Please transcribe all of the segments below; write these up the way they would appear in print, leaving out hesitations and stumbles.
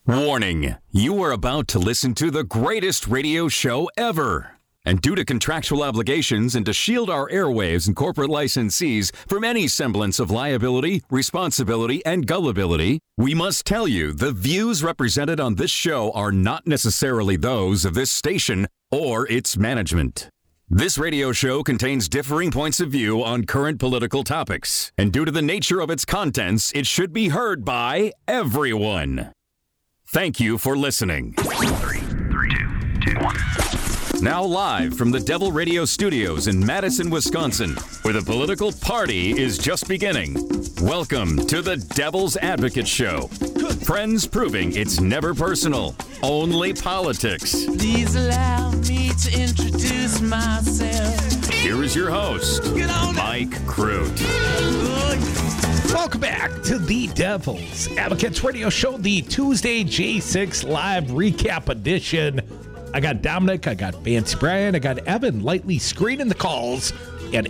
Warning, you are about to listen to the greatest radio show ever. And due to contractual obligations and to shield our airwaves and corporate licensees from any semblance of liability, responsibility, and gullibility, we must tell you the views represented on this show are not necessarily those of this station or its management. This radio show contains differing points of view on current political topics, and due to the nature of its contents, it should be heard by everyone. Thank you for listening. 3, 2, 1. Now live from the Devil Radio Studios in Madison, Wisconsin, where the political party is just beginning. Welcome to the Devil's Advocate Show. Friends proving it's never personal, only politics. Please allow me to introduce myself. Here is your host, Mike Crute. Welcome back to the Devil's Advocates Radio Show, the Tuesday J6 Live Recap Edition. I got Dominic, I got Fancy Brian, I got Evan lightly screening the calls at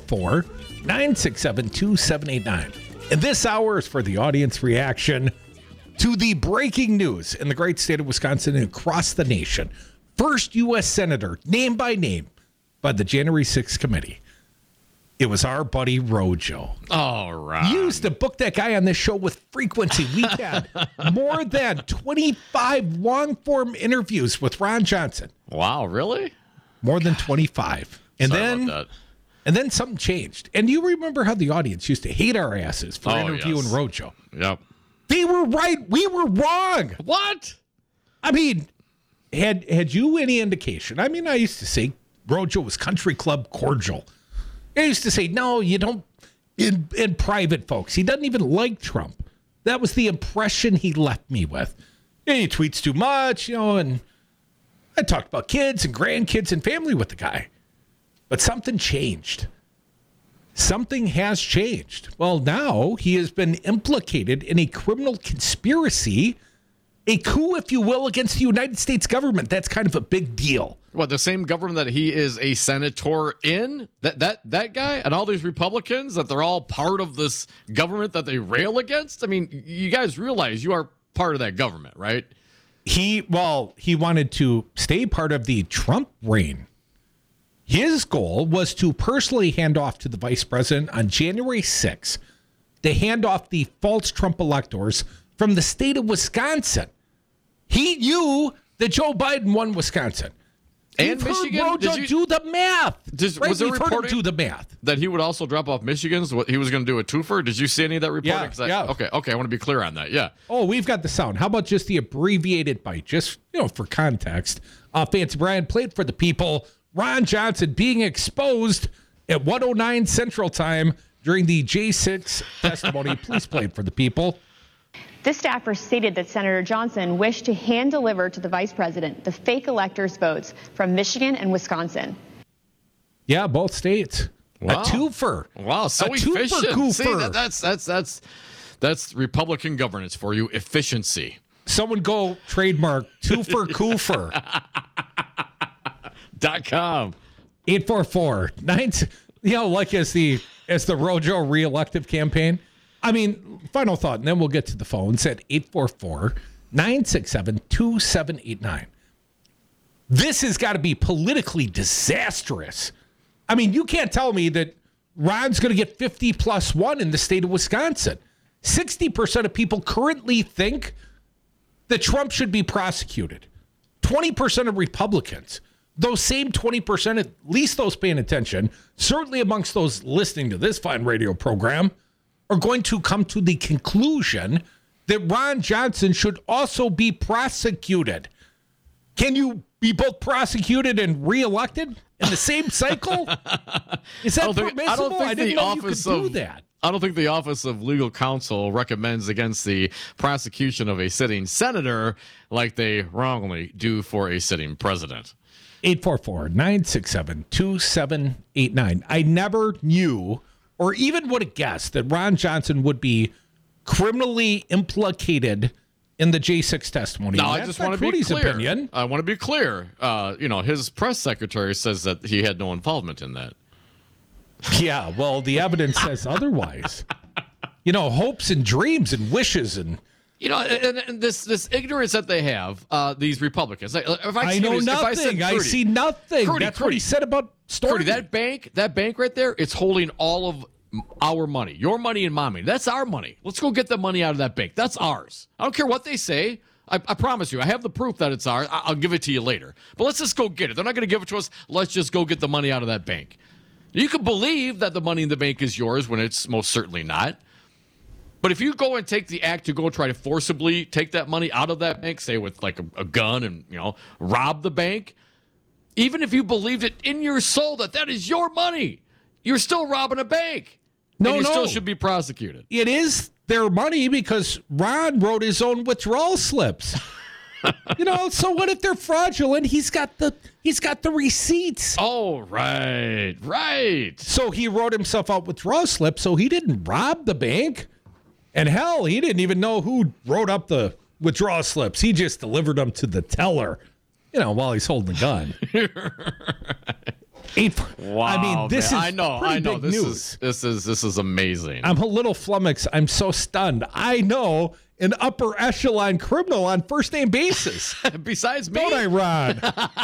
844-967-2789. And this hour is for the audience reaction to the breaking news in the great state of Wisconsin and across the nation. First U.S. Senator, name by name, by the January 6th committee. It was our buddy Rojo. All right. You used to book that guy on this show with frequency. We had more than 25 long-form interviews with Ron Johnson. Wow, really? More than 25. And Sorry about that. And then something changed. And you remember how the audience used to hate our asses for interviewing yes. Rojo. Yep. They were right. We were wrong. What? I mean, had you any indication? I mean, I used to say Rojo was country club cordial. I used to say, no, you don't, in private, folks. He doesn't even like Trump. That was the impression he left me with. Yeah, he tweets too much, and I talked about kids and grandkids and family with the guy. But something changed. Something has changed. Well, now he has been implicated in a criminal conspiracy, a coup, if you will, against the United States government. That's kind of a big deal. What, the same government that he is a senator in? That guy and all these Republicans, that they're all part of this government that they rail against? I mean, you guys realize you are part of that government, right? He wanted to stay part of the Trump reign. His goal was to personally hand off to the vice president on January 6th to hand off the false Trump electors from the state of Wisconsin. He knew that Joe Biden won Wisconsin. And Michigan? Rojo do the math. Was there reporting do the math that he would also drop off Michigan's? What he was going to do a twofer? Did you see any of that reporting? Yeah. Okay. I want to be clear on that. Yeah. Oh, we've got the sound. How about just the abbreviated bite? Just for context. Fancy Brian played for the people. Ron Johnson being exposed at 1:09 Central Time during the J6 testimony. Please play it for the people. This staffer stated that Senator Johnson wished to hand-deliver to the vice president the fake electors' votes from Michigan and Wisconsin. Yeah, both states. Wow. A twofer. Wow, so efficient. See, that's Republican governance for you, efficiency. Someone go trademark twofer coofer. .com. 844-9, like as the Rojo re-elective campaign. I mean, final thought, and then we'll get to the phones at 844-967-2789. This has got to be politically disastrous. I mean, you can't tell me that Ron's going to get 50+1 in the state of Wisconsin. 60% of people currently think that Trump should be prosecuted. 20% of Republicans. Those same 20%, at least those paying attention, certainly amongst those listening to this fine radio program, are going to come to the conclusion that Ron Johnson should also be prosecuted. Can you be both prosecuted and reelected in the same cycle? Is that permissible? I didn't know you could do that. I don't think the Office of Legal Counsel recommends against the prosecution of a sitting senator like they wrongly do for a sitting president. 844-967-2789. I never knew or even would have guessed that Ron Johnson would be criminally implicated in the J6 testimony. No, I just want to be clear. Opinion. I want to be clear. His press secretary says that he had no involvement in that. Yeah, well, the evidence says otherwise. Hopes and dreams and wishes and And this ignorance that they have, these Republicans. I know nothing. I see nothing. That's what he said about Stormy. That bank right there, it's holding all of our money, your money and my money. That's our money. Let's go get the money out of that bank. That's ours. I don't care what they say. I promise you, I have the proof that it's ours. I'll give it to you later. But let's just go get it. They're not going to give it to us. Let's just go get the money out of that bank. You can believe that the money in the bank is yours when it's most certainly not. But if you go and take the act to go try to forcibly take that money out of that bank, say with like a gun and, rob the bank, even if you believed it in your soul that is your money, you're still robbing a bank. No, you still should be prosecuted. It is their money because Ron wrote his own withdrawal slips. So what if they're fraudulent? He's got the receipts. Oh, right. So he wrote himself out withdrawal slips, so he didn't rob the bank. And hell, he didn't even know who wrote up the withdrawal slips. He just delivered them to the teller, while he's holding the gun. Wow, I mean, this is I know. big news. This is amazing. I'm a little flummoxed. I'm so stunned. I know an upper echelon criminal on first name basis. Besides me. Don't I, Ron?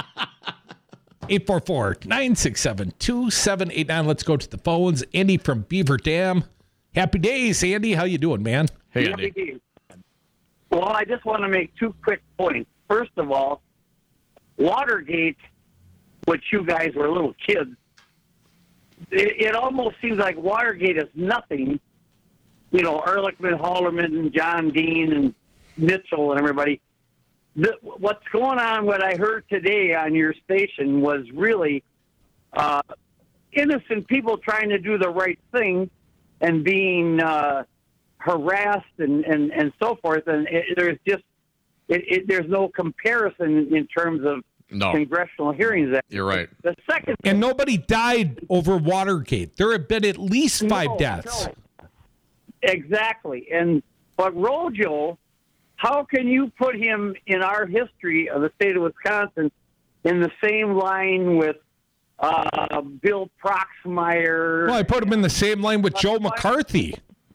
844-967-2789. Let's go to the phones. Andy from Beaver Dam. Happy days, Andy. How you doing, man? Hey, Andy. Well, I just want to make 2 quick points. First of all, Watergate, which you guys were little kids, it almost seems like Watergate is nothing. Ehrlichman, Haldeman, and John Dean, and Mitchell, and everybody. What's going on, what I heard today on your station was really innocent people trying to do the right thing and being harassed and so forth. And there's no comparison in terms of congressional hearings. You're right. The second, and nobody died over Watergate. There have been at least 5 deaths. No. Exactly. But Rojo, how can you put him in our history of the state of Wisconsin in the same line with Bill Proxmire? Well, I put him in the same line with Joe McCarthy.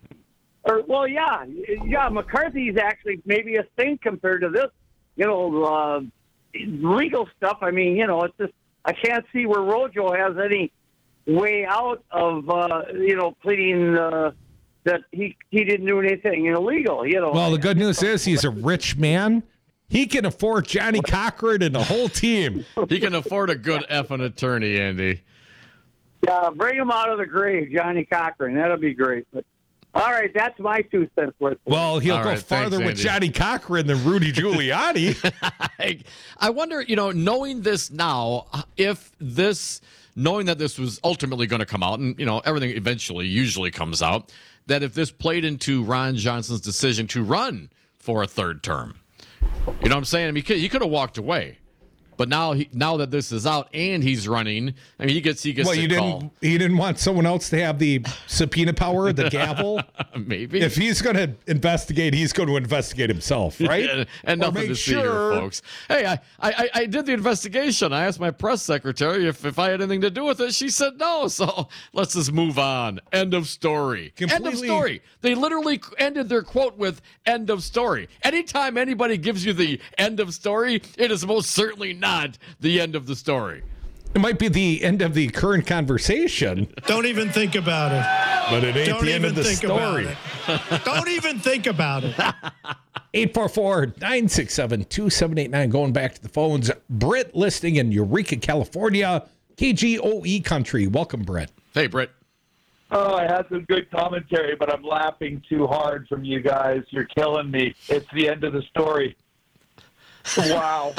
McCarthy's actually maybe a saint compared to this, legal stuff. I mean, it's just, I can't see where Rojo has any way out of, pleading that he didn't do anything illegal. Well, the good news is he's a rich man. He can afford Johnny Cochran and the whole team. He can afford a good effing attorney, Andy. Yeah, bring him out of the grave, Johnny Cochran. That'll be great. But, all right, that's my 2 cents worth. Well, he'll go farther with Johnny Cochran than Rudy Giuliani. I wonder, knowing this now, knowing that this was ultimately going to come out, and, everything eventually usually comes out, that if this played into Ron Johnson's decision to run for a 3rd term, you know what I'm saying? I mean, he could have walked away. But now that this is out and he's running, I mean, he gets well, a call. He didn't want someone else to have the subpoena power, the gavel. Maybe. If he's going to investigate, he's going to investigate himself, right? Yeah, and nothing to see here, folks. Hey, I did the investigation. I asked my press secretary if I had anything to do with it. She said no. So let's just move on. End of story. End of story. They literally ended their quote with end of story. Anytime anybody gives you the end of story, it is most certainly not the end of the story. It might be the end of the current conversation. Don't even think about it. But it ain't the end of the story. Don't even think about it. 844-967-2789. Going back to the phones. Britt listening in Eureka, California. KGOE country. Welcome, Britt. Hey, Britt. Oh, I had some good commentary, but I'm laughing too hard from you guys. You're killing me. It's the end of the story. Wow.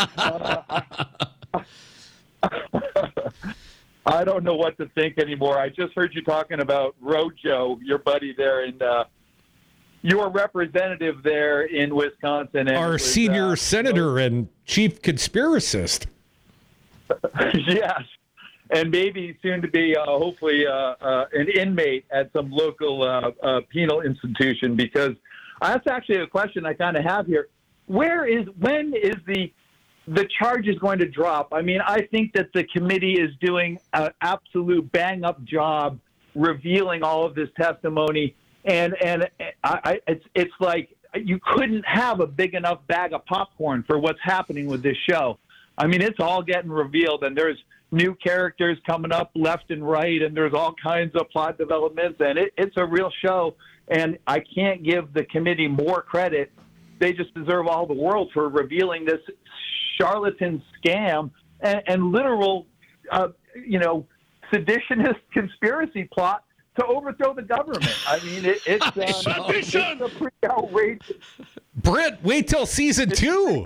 I don't know what to think anymore. I just heard you talking about Rojo, your buddy there, and your representative there in Wisconsin. And our senior senator and chief conspiracist. Yes. And maybe soon to be, hopefully, an inmate at some local penal institution, because that's actually a question I kind of have here. When is the charges going to drop? I mean, I think that the committee is doing an absolute bang-up job revealing all of this testimony, and it's like you couldn't have a big enough bag of popcorn for what's happening with this show. I mean, it's all getting revealed, and there's new characters coming up left and right, and there's all kinds of plot developments, and it's a real show. And I can't give the committee more credit. They just deserve all the world for revealing this charlatan scam and literal, seditionist conspiracy plot to overthrow the government. I mean, it's a pretty outrageous. Britt, wait till season 2.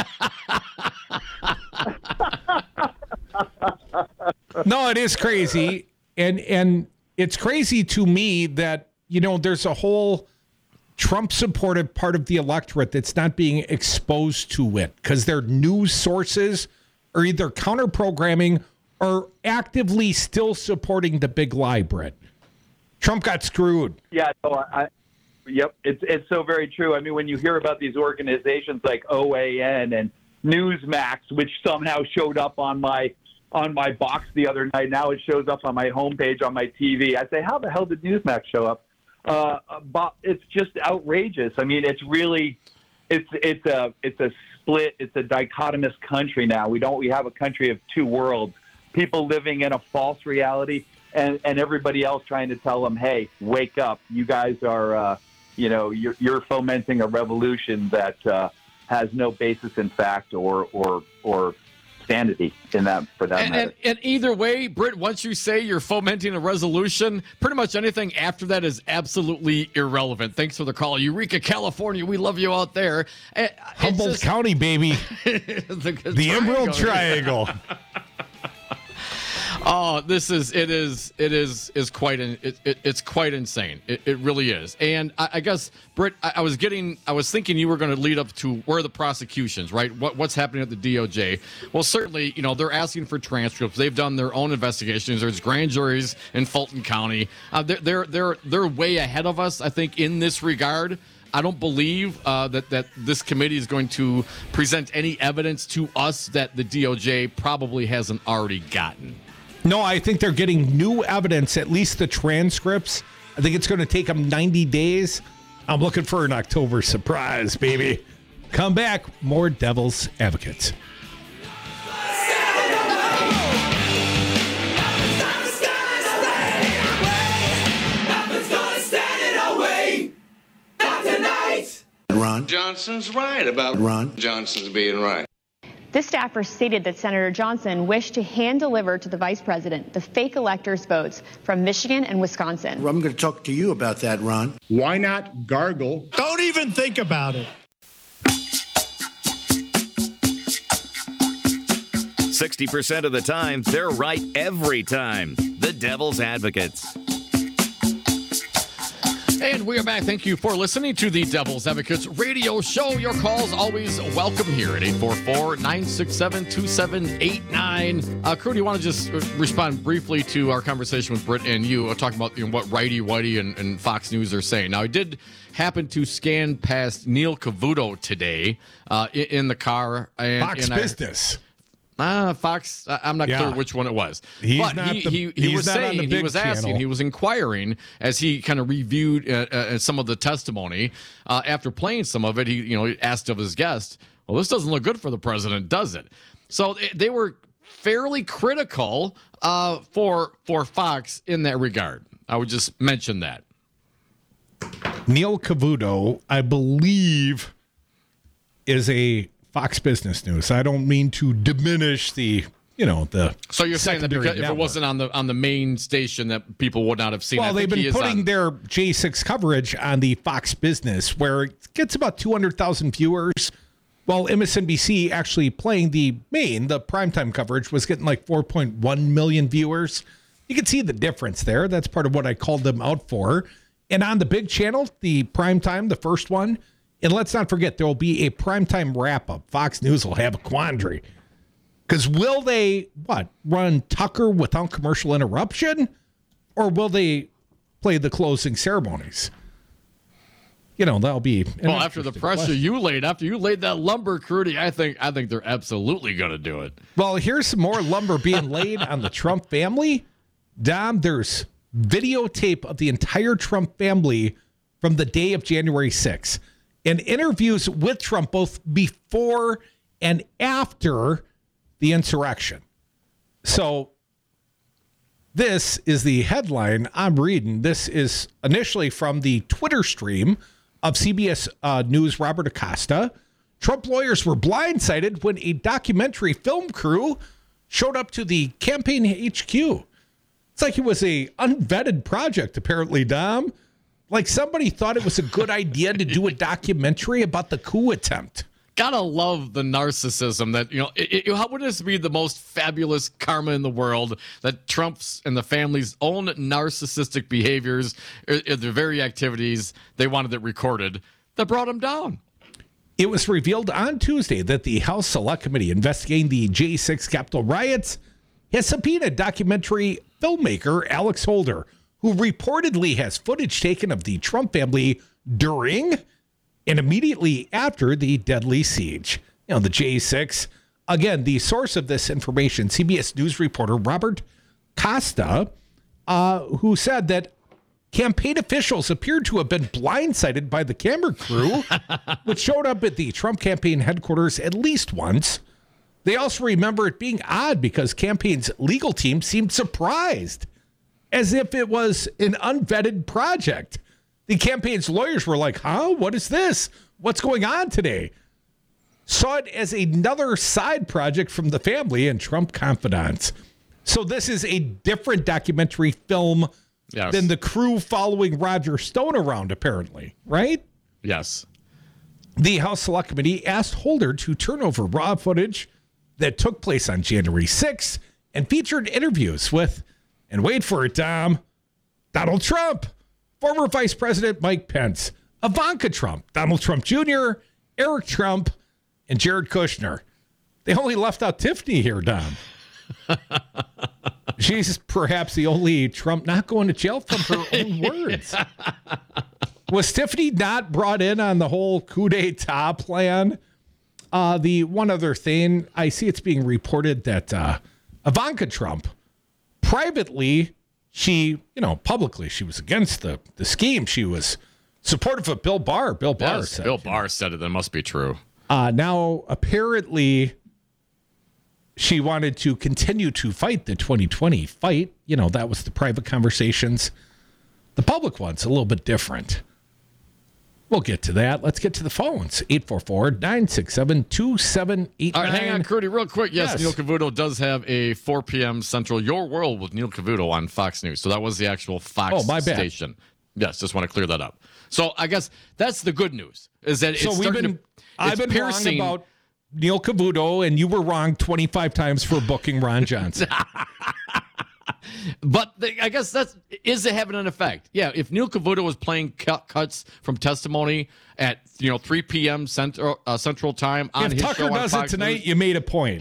No, it is crazy. And it's crazy to me that, there's a whole Trump-supported part of the electorate that's not being exposed to it because their news sources are either counter-programming or actively still supporting the big lie, Britt. Trump got screwed. Yeah, no, yep, it's so very true. I mean, when you hear about these organizations like OAN and Newsmax, which somehow showed up on my box the other night, now it shows up on my homepage on my TV. I say, how the hell did Newsmax show up? But it's just outrageous. I mean, it's really, it's a split. It's a dichotomous country now. We have a country of two worlds. People living in a false reality. And everybody else trying to tell them, hey, wake up. You guys are, you're fomenting a revolution that has no basis in fact or sanity in that for that matter. And either way, Britt, once you say you're fomenting a resolution, pretty much anything after that is absolutely irrelevant. Thanks for the call. Eureka, California. We love you out there. Humboldt County, baby. the Emerald Triangle. Oh, it's quite insane. It really is. And I guess, Britt, I was thinking you were going to lead up to where the prosecutions, right? What's happening at the DOJ? Well, certainly, they're asking for transcripts. They've done their own investigations. There's grand juries in Fulton County. They're way ahead of us, I think, in this regard. I don't believe that this committee is going to present any evidence to us that the DOJ probably hasn't already gotten. No, I think they're getting new evidence, at least the transcripts. I think it's going to take them 90 days. I'm looking for an October surprise, baby. Come back, more Devil's Advocates. Ron Johnson's right about Ron Johnson's being right. This staffer stated that Senator Johnson wished to hand-deliver to the vice president the fake electors' votes from Michigan and Wisconsin. I'm going to talk to you about that, Ron. Why not gargle? Don't even think about it. 60% of the time, they're right every time. The Devil's Advocates. And we are back. Thank you for listening to the Devil's Advocates radio show. Your calls always welcome here at 844-967-2789. Crew, do you want to just respond briefly to our conversation with Britt and you, talking about what Righty Whitey and Fox News are saying? Now, I did happen to scan past Neil Cavuto today in the car. Fox Business. Fox, I'm not clear which one it was. He was saying, he was asking, he was inquiring as he kind of reviewed some of the testimony. After playing some of it, he asked of his guest, well, this doesn't look good for the president, does it? So they were fairly critical for Fox in that regard. I would just mention that. Neil Cavuto, I believe, is a Fox Business News. I don't mean to diminish the. So you're saying that because if it wasn't on the main station that people would not have seen. Well, they've been putting their J6 coverage on the Fox Business, where it gets about 200,000 viewers. While MSNBC actually playing the primetime coverage was getting like 4.1 million viewers. You can see the difference there. That's part of what I called them out for. And on the big channel, the primetime, the first one. And let's not forget, there will be a primetime wrap-up. Fox News will have a quandary. Because will they, run Tucker without commercial interruption? Or will they play the closing ceremonies? That'll be... Well, after the pressure you laid, after you laid that lumber, Crudy, I think they're absolutely going to do it. Well, here's some more lumber being laid on the Trump family. Dom, there's videotape of the entire Trump family from the day of January 6th. and interviews with Trump both before and after the insurrection. So this is the headline I'm reading. This is initially from the Twitter stream of CBS News' Robert Acosta. Trump lawyers were blindsided when a documentary film crew showed up to the campaign HQ. It's like it was a unvetted project, apparently, Dom. Like somebody thought it was a good idea to do a documentary about the coup attempt. Gotta love the narcissism that, how would this be the most fabulous karma in the world that Trump's and the family's own narcissistic behaviors, their very activities, they wanted it recorded, that brought him down. It was revealed on Tuesday that the House Select Committee investigating the J6 Capitol riots has subpoenaed documentary filmmaker Alex Holder, who reportedly has footage taken of the Trump family during and immediately after the deadly siege. The J6. Again, the source of this information, CBS News reporter Robert Costa, who said that campaign officials appeared to have been blindsided by the camera crew, which showed up at the Trump campaign headquarters at least once. They also remember it being odd because campaign's legal team seemed surprised, as if it was an unvetted project. The campaign's lawyers were like, huh? What is this? What's going on today? Saw it as another side project from the family and Trump confidants. So this is a different documentary film than the crew following Roger Stone around, apparently, right? Yes. The House Select Committee asked Holder to turn over raw footage that took place on January 6th and featured interviews with, and wait for it, Dom, Donald Trump, former Vice President Mike Pence, Ivanka Trump, Donald Trump Jr., Eric Trump, and Jared Kushner. They only left out Tiffany here, Dom. She's perhaps the only Trump not going to jail from her own words. Was Tiffany not brought in on the whole coup d'etat plan? The one other thing, I see it's being reported that Ivanka Trump, privately, she, publicly, she was against the scheme. She was supportive of Bill Barr. Bill Barr said it. That must be true. Now, apparently, she wanted to continue to fight the 2020 fight. That was the private conversations. The public one's a little bit different. We'll get to that. Let's get to the phones. 844-967-2789. All right, hang on, Crudy, real quick. Yes, Neil Cavuto does have a 4 p.m. Central Your World with Neil Cavuto on Fox News. So that was the actual Fox station. Yes, just want to clear that up. So I guess that's the good news, is that I've been wrong about Neil Cavuto, and you were wrong 25 times for booking Ron Johnson. But I guess is it having an effect? Yeah, if Neil Cavuto was playing cuts from testimony at 3 p.m. Central Time on his show on Fox News. If Tucker does it tonight, you made a point.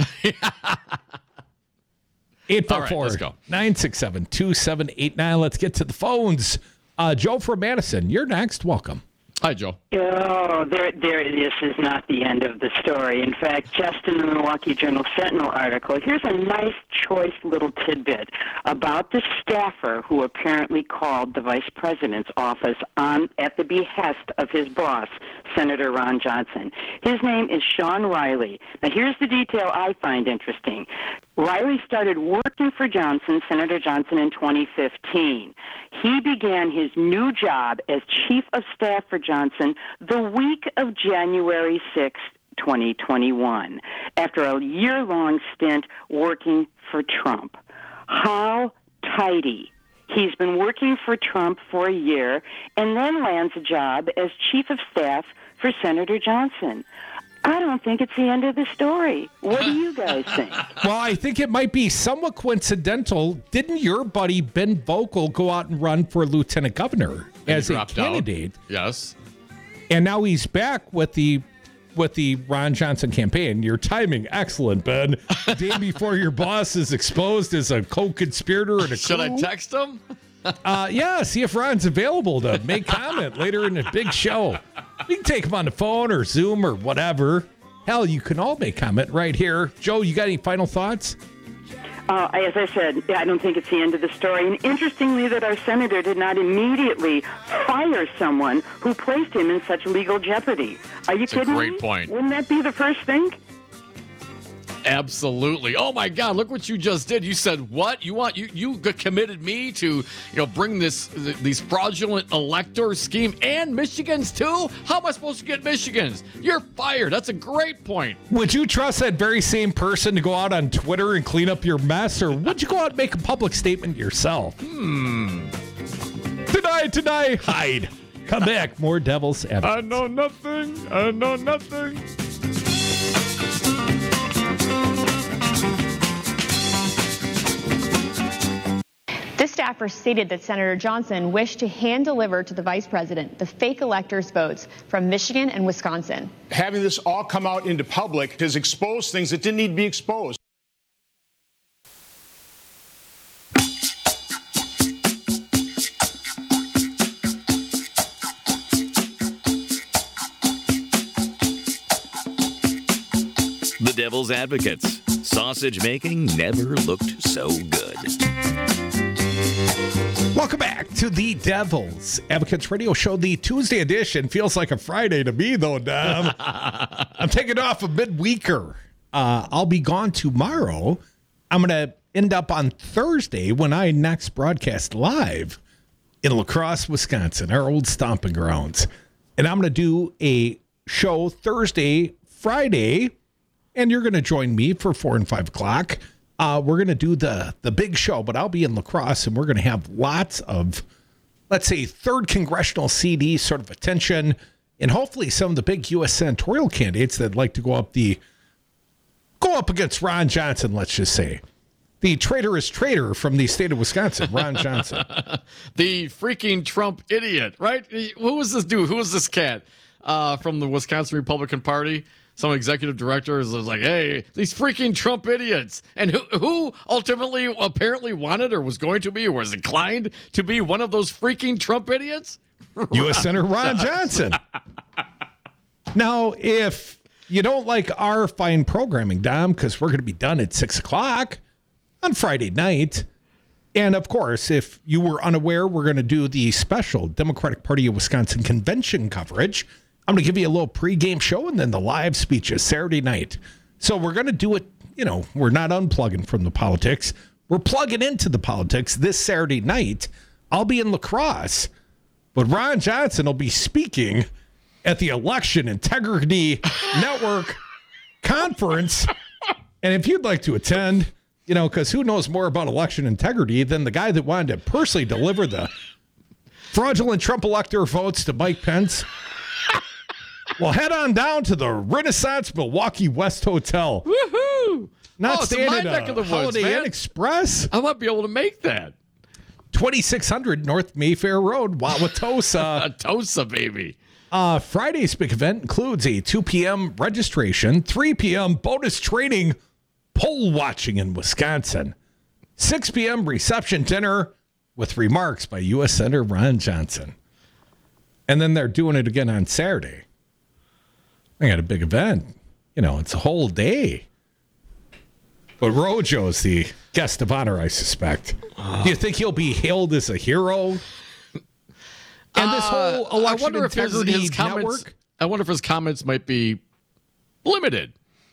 844-967-2789. Let's get to the phones. Joe from Madison, you're next. Welcome. Hi, Joe. Oh, this is not the end of the story. In fact, just in the Milwaukee Journal Sentinel article, here's a nice, choice little tidbit about the staffer who apparently called the vice president's office at the behest of his boss, Senator Ron Johnson. His name is Sean Riley. Now, here's the detail I find interesting. Riley started working for Senator Johnson, in 2015. He began his new job as chief of staff for Johnson the week of January 6, 2021, after a year-long stint working for Trump. How tidy. He's been working for Trump for a year and then lands a job as chief of staff for Senator Johnson. I don't think it's the end of the story. What do you guys think? Well, I think it might be somewhat coincidental. Didn't your buddy Ben Vogel go out and run for lieutenant governor as a candidate? Yes. And now he's back with the Ron Johnson campaign. Your timing, excellent, Ben. Day before your boss is exposed as a co-conspirator and a Should I text him? Yeah, see if Ron's available to make comment later in the big show. We can take him on the phone or Zoom or whatever. Hell, you can all make comment right here. Joe, you got any final thoughts? As I said, I don't think it's the end of the story. And interestingly, that our senator did not immediately fire someone who placed him in such legal jeopardy. Are you kidding me? That's a great point. Wouldn't that be the first thing? Absolutely. Oh my God! Look what you just did. You said what? You committed me to bring these fraudulent elector scheme and Michigan's too. How am I supposed to get Michigan's? You're fired. That's a great point. Would you trust that very same person to go out on Twitter and clean up your mess, or would you go out and make a public statement yourself? Deny, hide. Come back. More Devil's Advocates. I know nothing. This staffer stated that Senator Johnson wished to hand-deliver to the vice president the fake electors' votes from Michigan and Wisconsin. Having this all come out into public has exposed things that didn't need to be exposed. The Devil's Advocates. Sausage making never looked so good. Welcome back to the Devil's Advocates Radio Show. The Tuesday edition feels like a Friday to me, though, Dom. I'm taking off a midweeker. I'll be gone tomorrow. I'm going to end up on Thursday when I next broadcast live in La Crosse, Wisconsin, our old stomping grounds. And I'm going to do a show Thursday, Friday, and you're going to join me for 4 and 5 o'clock. We're going to do the big show, but I'll be in La Crosse, and we're going to have lots of, let's say, 3rd Congressional CD sort of attention, and hopefully some of the big U.S. senatorial candidates that like to go up against Ron Johnson, let's just say. The traitorous traitor from the state of Wisconsin, Ron Johnson. The freaking Trump idiot, right? Who was this dude? Who was this cat from the Wisconsin Republican Party? Some executive director is like, hey, these freaking Trump idiots. And who ultimately apparently wanted or was going to be or was inclined to be one of those freaking Trump idiots? U.S. Senator Ron Johnson. Now, if you don't like our fine programming, Dom, because we're going to be done at 6 o'clock on Friday night. And, of course, if you were unaware, we're going to do the special Democratic Party of Wisconsin convention coverage. I'm going to give you a little pregame show and then the live speeches Saturday night. So we're going to do it, we're not unplugging from the politics. We're plugging into the politics this Saturday night. I'll be in La Crosse, but Ron Johnson will be speaking at the Election Integrity Network conference. And if you'd like to attend, because who knows more about election integrity than the guy that wanted to personally deliver the fraudulent Trump elector votes to Mike Pence? Well, head on down to the Renaissance Milwaukee West Hotel. Woohoo! Not staying at neck of the woods, Holiday man. Inn Express. I might be able to make that. 2600 North Mayfair Road, Wauwatosa. Tosa, baby. Friday's big event includes a 2 p.m. registration, 3 p.m. bonus training, poll watching in Wisconsin, 6 p.m. reception dinner with remarks by U.S. Senator Ron Johnson. And then they're doing it again on Saturday. I got a big event. It's a whole day. But Rojo's the guest of honor, I suspect. Do you think he'll be hailed as a hero? And this whole election integrity his comments, network? I wonder if his comments might be limited.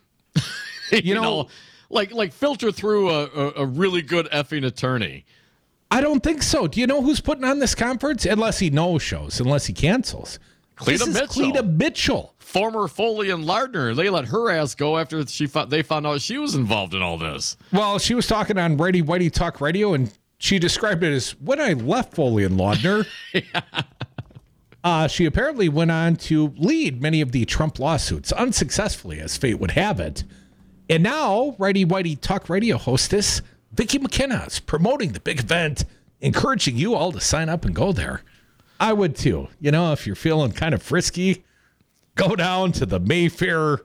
Like filter through a really good effing attorney. I don't think so. Do you know who's putting on this conference? Unless he no-shows, unless he cancels. Cleta Mitchell. Former Foley and Lardner. They let her ass go after they found out she was involved in all this. Well, she was talking on Righty Whitey Talk Radio, and she described it as when I left Foley and Lardner. She apparently went on to lead many of the Trump lawsuits, unsuccessfully, as fate would have it. And now, Righty Whitey Talk Radio hostess Vicki McKenna is promoting the big event, encouraging you all to sign up and go there. I would too. If you're feeling kind of frisky, go down to the Mayfair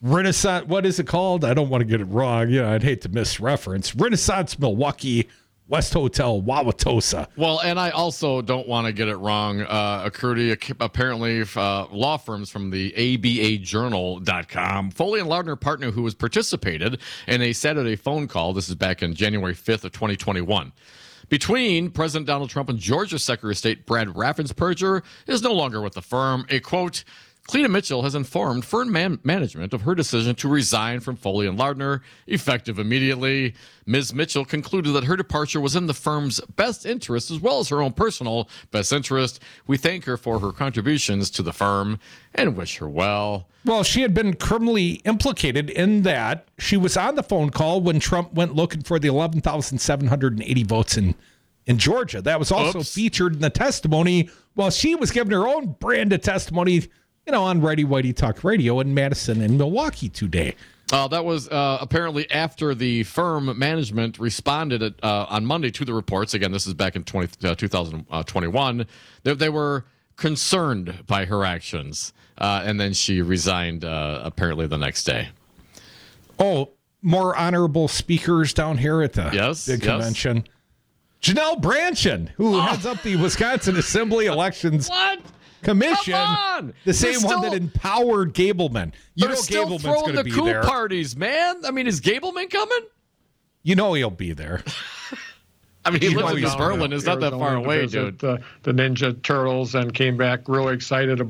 Renaissance. What is it called? I don't want to get it wrong. I'd hate to misreference. Renaissance Milwaukee West Hotel, Wauwatosa. Well, and I also don't want to get it wrong. Apparently, law firms from the ABAjournal.com, Foley and Lardner partner who has participated in a Saturday phone call. This is back in January 5th of 2021. Between President Donald Trump and Georgia Secretary of State Brad Raffensperger is no longer with the firm. A quote, Cleta Mitchell has informed firm management of her decision to resign from Foley and Lardner, effective immediately. Ms. Mitchell concluded that her departure was in the firm's best interest as well as her own personal best interest. We thank her for her contributions to the firm and wish her well. Well, she had been criminally implicated in that she was on the phone call when Trump went looking for the 11,780 votes in Georgia. That was also featured in the testimony while she was giving her own brand of testimony, on Righty Whitey Talk Radio in Madison and Milwaukee today. That was apparently after the firm management responded on Monday to the reports. Again, this is back in 2021. They were concerned by her actions, and then she resigned apparently the next day. Oh, more honorable speakers down here at the big convention. Janelle Brandtjen, who heads up the Wisconsin Assembly Elections Commission, the same one that empowered Gableman. They're still throwing the coup parties, man. I mean, is Gableman coming? He'll be there. I mean, he lives in New Berlin. It's not that far away, dude. The Ninja Turtles and came back really excited.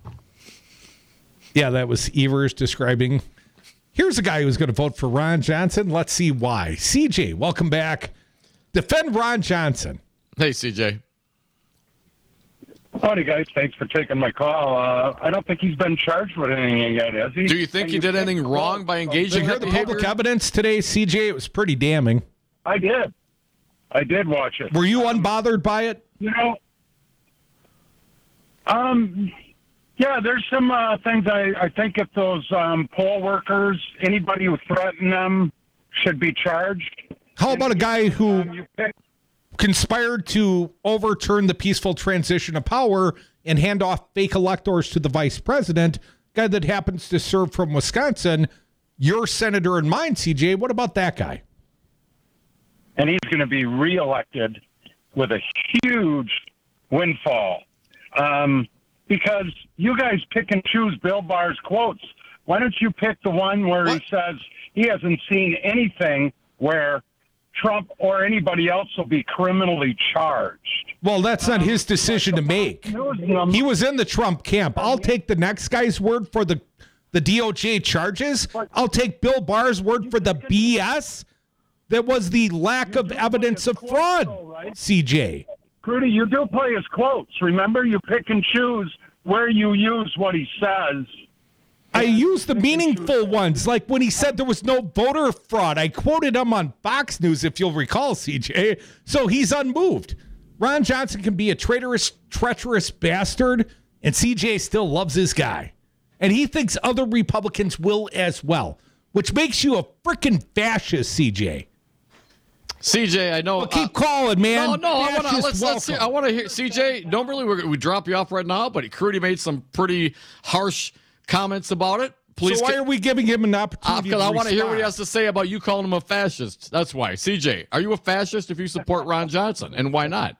Yeah, that was Evers describing. Here's a guy who's going to vote for Ron Johnson. Let's see why. CJ, welcome back. Defend Ron Johnson. Hey, CJ. Howdy, guys. Thanks for taking my call. I don't think he's been charged with anything yet, has he? Do you think he did anything wrong by engaging in the public evidence today, CJ? It was pretty damning. I did. I did watch it. Were you unbothered by it? Yeah, there's some things I think if those poll workers, anybody who threatened them should be charged. How about a guy who conspired to overturn the peaceful transition of power and hand off fake electors to the vice president, guy that happens to serve from Wisconsin, your senator and mine, CJ? What about that guy? And he's going to be reelected with a huge windfall because you guys pick and choose Bill Barr's quotes. Why don't you pick the one where he says he hasn't seen anything where Trump or anybody else will be criminally charged? Well, that's not his decision to make. He was in the Trump camp. I'll take the next guy's word for the DOJ charges. I'll take Bill Barr's word for the BS that was the lack of evidence of fraud, CJ. Crudy, you do play his quotes. Remember, you pick and choose where you use what he says. I use the meaningful ones, like when he said there was no voter fraud. I quoted him on Fox News, if you'll recall, CJ. So he's unmoved. Ron Johnson can be a traitorous, treacherous bastard, and CJ still loves his guy. And he thinks other Republicans will as well, which makes you a freaking fascist, CJ. CJ, I know. Well, keep calling, man. No, I want to hear. CJ, normally we drop you off right now, but Crudy made some pretty harsh comments about it. Please. So why are we giving him an opportunity? Because I want to hear what he has to say about you calling him a fascist. That's why. CJ, are you a fascist if you support Ron Johnson, and why not?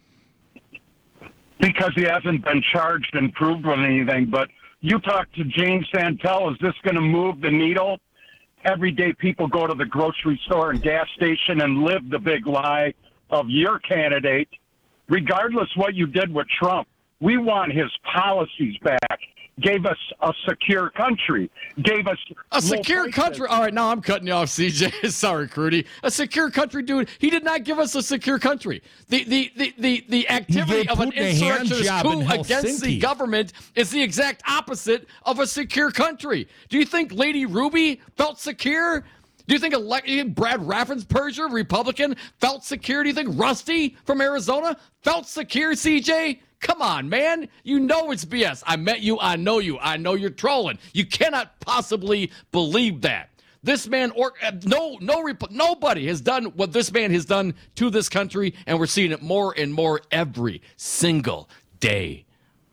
Because he hasn't been charged and proved with anything. But you talk to James Santel. Is this going to move the needle? Every day people go to the grocery store and gas station and live the big lie of your candidate. Regardless what you did with Trump, we want his policies back. Gave us a secure country. Gave us a secure country. All right, now I'm cutting you off, CJ. Sorry, Crudy. A secure country, dude. He did not give us a secure country. The activity of an insurrectionist coup against the government is the exact opposite of a secure country. Do you think Lady Ruby felt secure? Do you think Brad Raffensperger, Republican, felt secure? Do you think Rusty from Arizona felt secure, CJ? Come on, man. You know it's BS. I met you. I know you. I know you're trolling. You cannot possibly believe that. This man, nobody has done what this man has done to this country, and we're seeing it more and more every single day.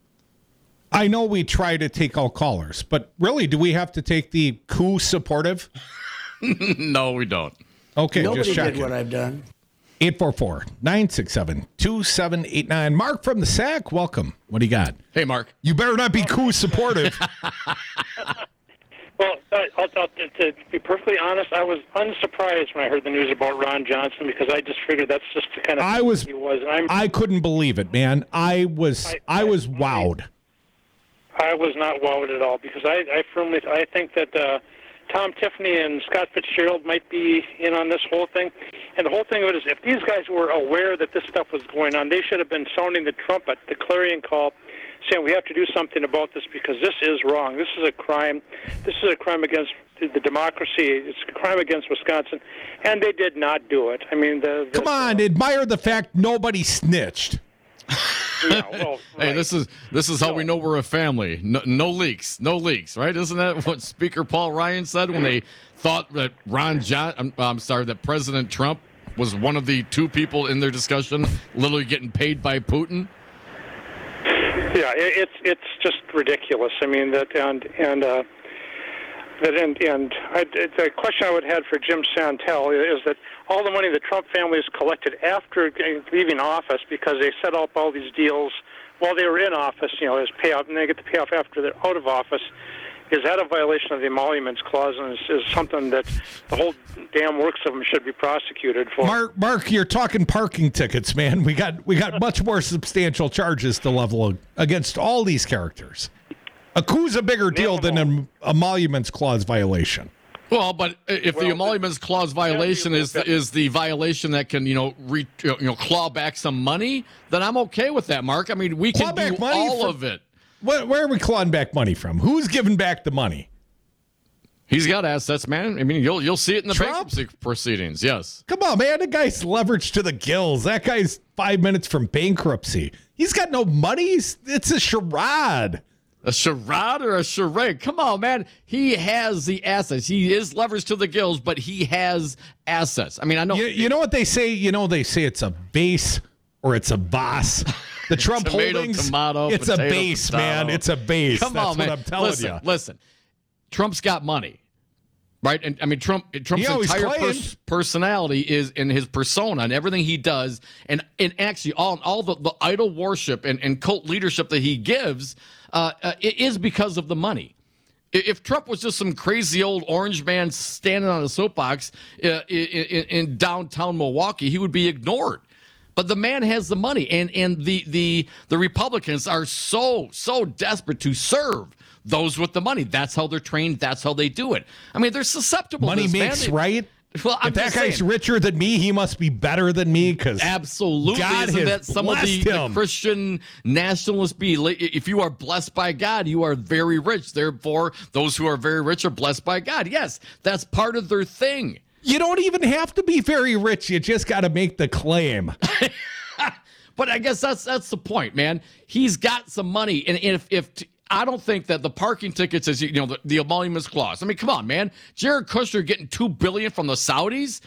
I know we try to take all callers, but really, do we have to take the coup supportive? No, we don't. Okay, Nobody just checking. did what I've done. 844-967-2789. Mark from the SAC, welcome. What do you got? Hey, Mark. You better not be Coos supportive. Well, to be perfectly honest, I was unsurprised when I heard the news about Ron Johnson because I just figured that's just the kind of he was. I couldn't believe it, man. I was wowed. I was not wowed at all because I think that Tom Tiffany and Scott Fitzgerald might be in on this whole thing. And the whole thing of it is if these guys were aware that this stuff was going on, they should have been sounding the trumpet, the clarion call, saying we have to do something about this because this is wrong. This is a crime. This is a crime against the democracy. It's a crime against Wisconsin. And they did not do it. I mean, come on, admire the fact nobody snitched. Yeah, well, right. Hey, this is how we know we're a family. No leaks, right? Isn't that what Speaker Paul Ryan said when they thought that that President Trump was one of the two people in their discussion, literally getting paid by Putin? Yeah, it's just ridiculous. I mean the question I would have for Jim Santel is that all the money the Trump family has collected after leaving office because they set up all these deals while they were in office, as payout, and they get the payoff after they're out of office. Is that a violation of the Emoluments Clause, and is something that the whole damn works of them should be prosecuted for? Mark, you're talking parking tickets, man. We got much more substantial charges to level against all these characters. A coup's a bigger deal than an Emoluments Clause violation. Well, but if the Emoluments Clause violation is the violation that can claw back some money, then I'm okay with that, Mark. I mean, we can do all of it. Where are we clawing back money from? Who's giving back the money? He's got assets, man. I mean, you'll see it in the bankruptcy proceedings. Yes. Come on, man. The guy's leveraged to the gills. That guy's 5 minutes from bankruptcy. He's got no money. It's a charade. A charade or a charade? Come on, man. He has the assets. He is leveraged to the gills, but he has assets. I mean, I know. You know what they say? They say it's a base or it's a boss. The Trump holdings, it's a base, man. It's a base. Come on, man. That's what I'm telling you. Listen, Trump's got money, right? And I mean, Trump's entire personality is in his persona and everything he does, and actually all the idol worship and cult leadership that he gives it is because of the money. If Trump was just some crazy old orange man standing on a soapbox in downtown Milwaukee, he would be ignored. But the man has the money, and the Republicans are so desperate to serve those with the money. That's how they're trained. That's how they do it. I mean, they're susceptible. Money makes right. Well, if that guy's richer than me, he must be better than me. Because absolutely, God isn't that some of the Christian nationalists be? If you are blessed by God, you are very rich. Therefore, those who are very rich are blessed by God. Yes, that's part of their thing. You don't even have to be very rich. You just got to make the claim. But I guess that's the point, man. He's got some money, and if I don't think that the parking tickets is the Emoluments Clause. I mean, come on, man. Jared Kushner getting $2 billion from the Saudis,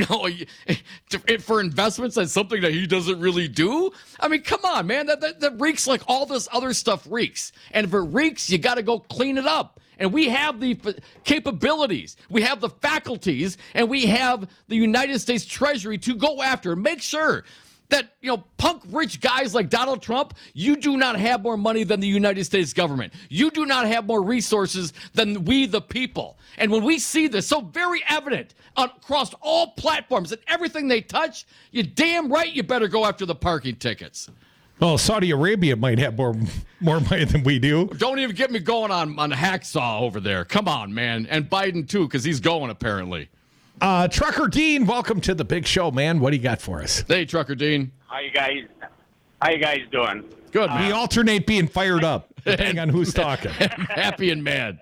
for investments. That's something that he doesn't really do. I mean, come on, man. That reeks like all this other stuff reeks. And if it reeks, you got to go clean it up. And we have the capabilities, we have the faculties, and we have the United States Treasury to go after and make sure that, punk rich guys like Donald Trump, you do not have more money than the United States government. You do not have more resources than we, the people. And when we see this so very evident across all platforms and everything they touch, you're damn right you better go after the parking tickets. Well, Saudi Arabia might have more money than we do. Don't even get me going on Hacksaw over there. Come on, man. And Biden, too, because he's going, apparently. Trucker Dean, welcome to the big show, man. What do you got for us? Hey, Trucker Dean. How you guys doing? Good, we alternate being fired up, depending on who's talking. Happy and mad.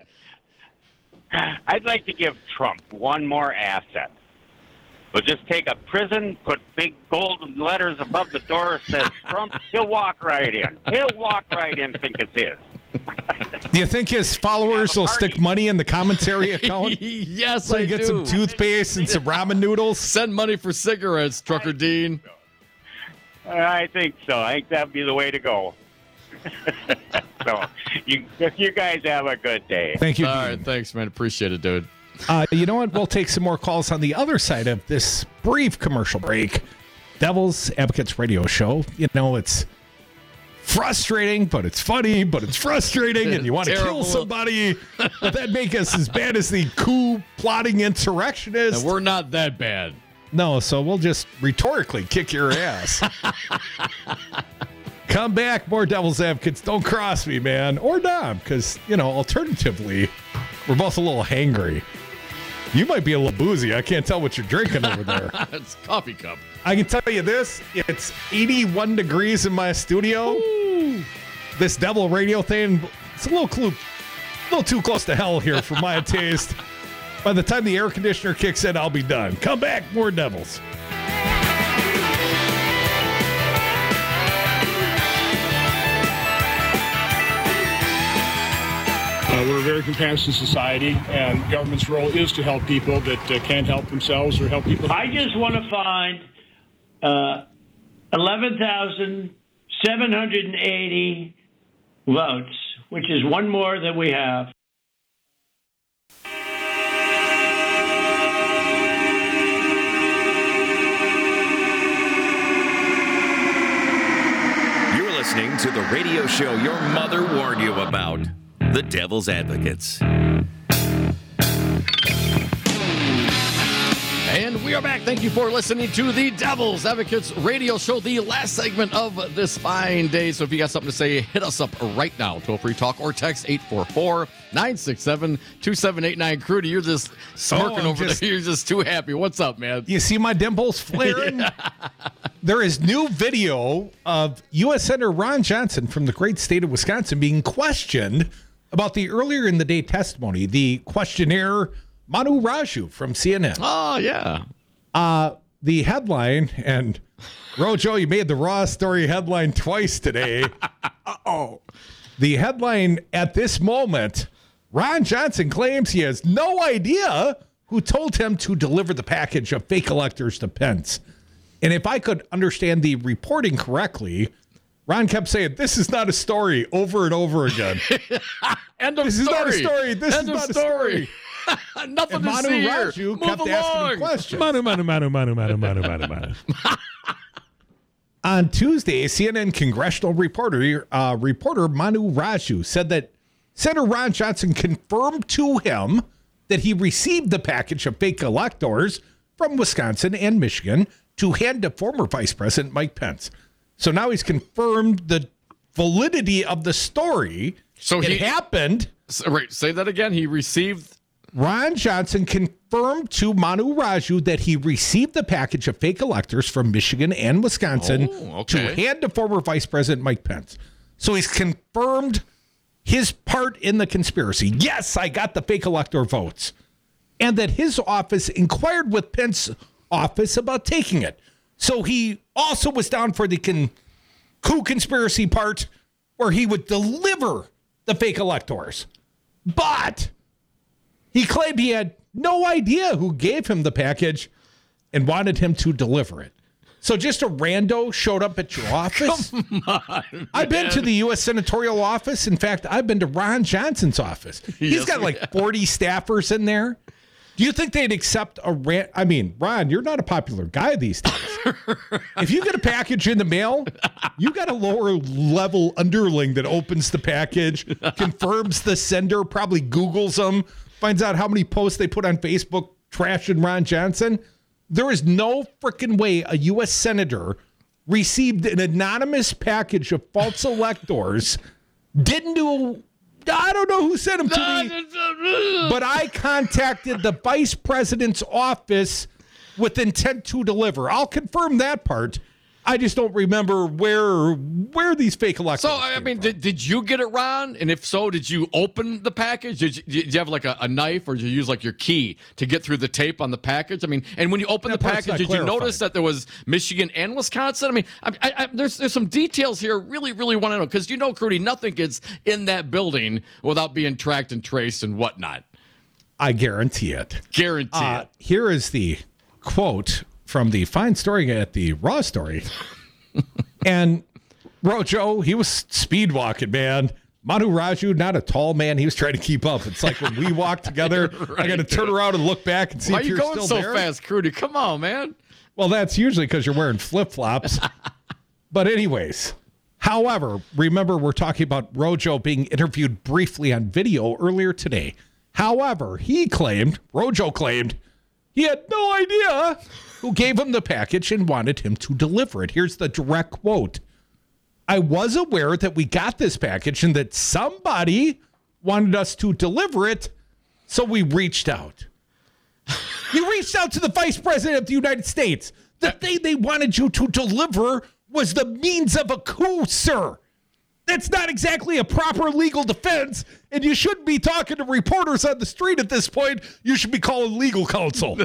I'd like to give Trump one more asset. We'll just take a prison, put big gold letters above the door, says Trump, he'll walk right in. He'll walk right in, think it's his. Do you think his followers will stick money in the commentary account? Yes, so I do. Get some toothpaste and some ramen noodles? Send money for cigarettes, Trucker Dean. I think so. I think that'd be the way to go. So, you guys have a good day. Thank you. All right, thanks, man. Appreciate it, dude. You know what? We'll take some more calls on the other side of this brief commercial break. Devil's Advocates radio show. You know, it's frustrating, but it's funny, but it's frustrating, and you want to kill somebody, but that make us as bad as the coup plotting insurrectionists. And we're not that bad. No, so we'll just rhetorically kick your ass. Come back, more Devil's Advocates. Don't cross me, man. Or Dom, because, you know, alternatively, we're both a little hangry. You might be a little boozy. I can't tell what you're drinking over there. It's a coffee cup. I can tell you this. It's 81 degrees in my studio. Ooh. This Devil radio thing, it's a little too close to hell here for my taste. By the time the air conditioner kicks in, I'll be done. Come back, more Devils. We're a very compassionate society, and government's role is to help people that can't help themselves or help people. I just want to find 11,780 votes, which is one more than we have. You're listening to the radio show your mother warned you about. The Devil's Advocates. And we are back. Thank you for listening to the Devil's Advocates radio show, the last segment of this fine day. So if you got something to say, hit us up right now. Toll-free talk or text 844-967-2789. Crudy, you're just smirking over there. You're just too happy. What's up, man? You see my dimples flaring? Yeah. There is new video of U.S. Senator Ron Johnson from the great state of Wisconsin being questioned about the earlier in the day testimony. The questionnaire, Manu Raju from CNN. Oh, yeah. The headline, and Rojo, you made the Raw story headline twice today. Uh-oh. The headline at this moment, Ron Johnson claims he has no idea who told him to deliver the package of fake electors to Pence. And if I could understand the reporting correctly, Ron kept saying, this is not a story over and over again. End of this story. Is not a story. This End is of not story. a story. Nothing and to Manu see Raju here. kept Move asking along. him questions. Manu. On Tuesday, CNN congressional reporter Manu Raju said that Senator Ron Johnson confirmed to him that he received the package of fake electors from Wisconsin and Michigan to hand to former Vice President Mike Pence. So now he's confirmed the validity of the story. So it happened. Right, say that again. He received. Ron Johnson confirmed to Manu Raju that he received the package of fake electors from Michigan and Wisconsin to hand to former Vice President Mike Pence. So he's confirmed his part in the conspiracy. Yes, I got the fake elector votes. And that his office inquired with Pence's office about taking it. So he also was down for the coup conspiracy part where he would deliver the fake electors. But he claimed he had no idea who gave him the package and wanted him to deliver it. So just a rando showed up at your office? Come on, I've been to the U.S. Senatorial office. In fact, I've been to Ron Johnson's office. He's got like 40 staffers in there. Do you think they'd accept a I mean, Ron, you're not a popular guy these days. If you get a package in the mail, you got a lower level underling that opens the package, confirms the sender, probably Googles them, finds out how many posts they put on Facebook trashing Ron Johnson. There is no freaking way a U.S. Senator received an anonymous package of false electors, didn't do... I don't know who sent him to me, but I contacted the vice president's office with intent to deliver. I'll confirm that part. I just don't remember where these fake electors. So, I mean, did you get it, Ron? And if so, did you open the package? Did you have like a knife, or did you use like your key to get through the tape on the package? I mean, and when you opened the package, did you notice that there was Michigan and Wisconsin? I mean, there's some details here. Really want to know, because Crudy, nothing gets in that building without being tracked and traced and whatnot. I guarantee it. Guarantee it. Here is the quote from the fine story at the Raw story. And Rojo, he was speed walking, man. Manu Raju, not a tall man. He was trying to keep up. It's like when we walk together, right, I got to turn around and look back and see if you're still there. Why are you going so fast, Crudy? Come on, man. Well, that's usually because you're wearing flip-flops. But anyways, however, remember we're talking about Rojo being interviewed briefly on video earlier today. However, Rojo claimed, he had no idea who gave him the package and wanted him to deliver it. Here's the direct quote. I was aware that we got this package and that somebody wanted us to deliver it, so we reached out. You reached out to the Vice President of the United States. The thing they wanted you to deliver was the means of a coup, sir. That's not exactly a proper legal defense, and you shouldn't be talking to reporters on the street at this point. You should be calling legal counsel.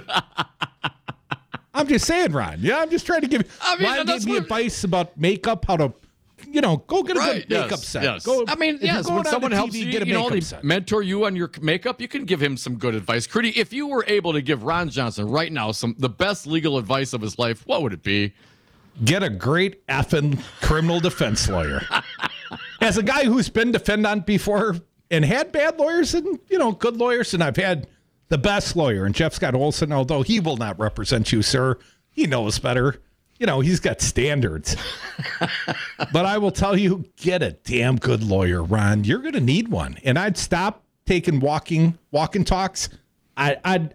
I'm just saying, Ron. Yeah, I'm just trying to give you. Ron gave me advice about makeup, how to, go get a good makeup set. Yes. When someone helps you, get a makeup set. Mentor you on your makeup, you can give him some good advice. Crudy, if you were able to give Ron Johnson right now the best legal advice of his life, what would it be? Get a great effing criminal defense lawyer. As a guy who's been defendant before and had bad lawyers and, good lawyers, and I've had the best lawyer, and Jeff Scott Olson, although he will not represent you, sir, he knows better. He's got standards. But I will tell you, get a damn good lawyer, Ron. You're going to need one. And I'd stop taking walking talks. I'd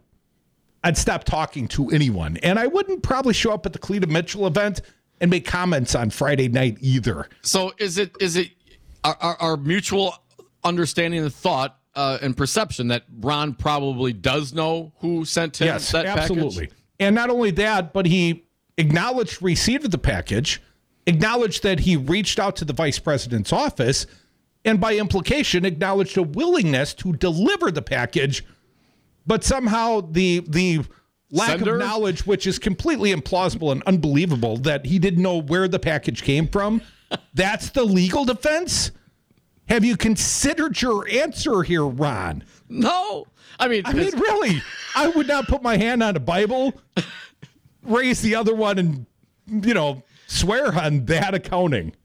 stop talking to anyone. And I wouldn't probably show up at the Cleta Mitchell event and make comments on Friday night either. So is it our mutual understanding and thought and perception that Ron probably does know who sent him that absolutely. package? And not only that, but he acknowledged receipt of the package, acknowledged that he reached out to the vice president's office, and by implication acknowledged a willingness to deliver the package. But somehow the lack of knowledge, which is completely implausible and unbelievable, that he didn't know where the package came from, that's the legal defense? Have you considered your answer here, Ron? No. I mean, really, I would not put my hand on a Bible, raise the other one, and, swear on that accounting.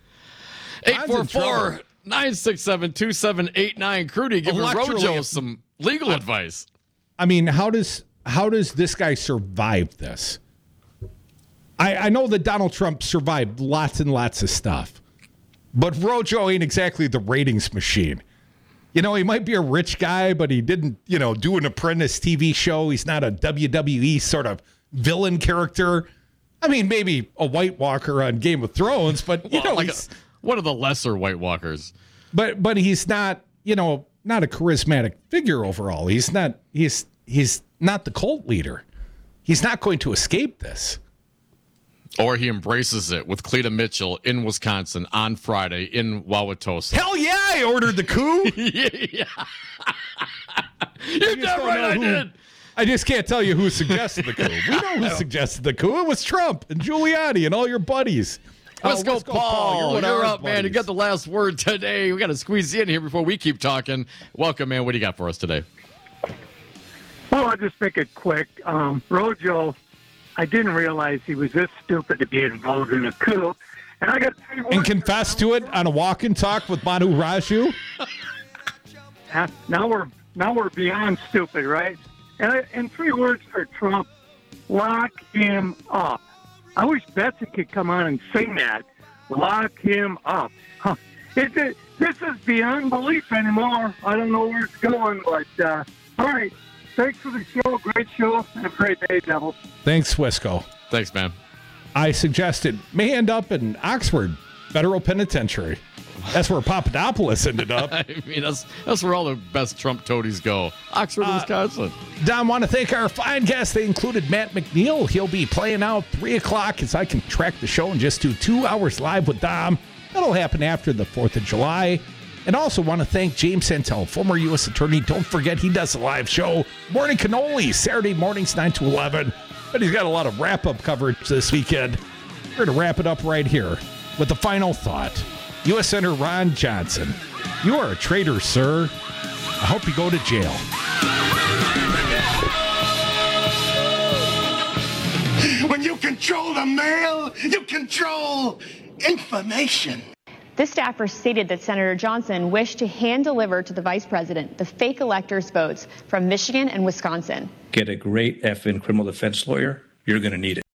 844-967-2789. Crudy, give Rojo some legal advice. I mean, how does this guy survive this? I know that Donald Trump survived lots and lots of stuff, but Rojo ain't exactly the ratings machine. He might be a rich guy, but he didn't, do an Apprentice TV show. He's not a WWE sort of villain character. I mean, maybe a White Walker on Game of Thrones, but he's one of the lesser White Walkers. But he's not, not a charismatic figure overall. He's not the cult leader. He's not going to escape this. Or he embraces it with Cleta Mitchell in Wisconsin on Friday in Wauwatosa. Hell yeah, I ordered the coup. Yeah. You're damn right I did. I just can't tell you who suggested the coup. We know who suggested the coup. It was Trump and Giuliani and all your buddies. Wisco Paul, you're up, man. You got the last word today. We got to squeeze you in here before we keep talking. Welcome, man. What do you got for us today? Well, I'll just make it quick. Rojo, I didn't realize he was this stupid to be involved in a coup. And I got and confess to it on a walk and talk with Manu Raju. Now we're beyond stupid, right? And 3 words for Trump: lock him up. I wish Betsy could come on and sing that. Lock him up. Huh. This is beyond belief anymore. I don't know where it's going, but all right. Thanks for the show. Great show. Have a great day, Devils. Thanks, Wisco. Thanks, man. I suggested may end up in Oxford Federal Penitentiary. That's where Papadopoulos ended up. I mean, that's where all the best Trump toadies go. Oxford, Wisconsin. Don, want to thank our fine guests. They included Matt McNeil. He'll be playing out 3 o'clock as I can track the show and just do 2 hours live with Dom. That'll happen after the 4th of July. And also want to thank James Santel, former U.S. attorney. Don't forget, he does a live show, Morning Cannoli, Saturday mornings, 9 to 11. But he's got a lot of wrap-up coverage this weekend. We're going to wrap it up right here with the final thought. U.S. Senator Ron Johnson, you are a traitor, sir. I hope you go to jail. When you control the mail, you control information. The staffer stated that Senator Johnson wished to hand-deliver to the vice president the fake electors' votes from Michigan and Wisconsin. Get a great effing criminal defense lawyer. you're going to need it.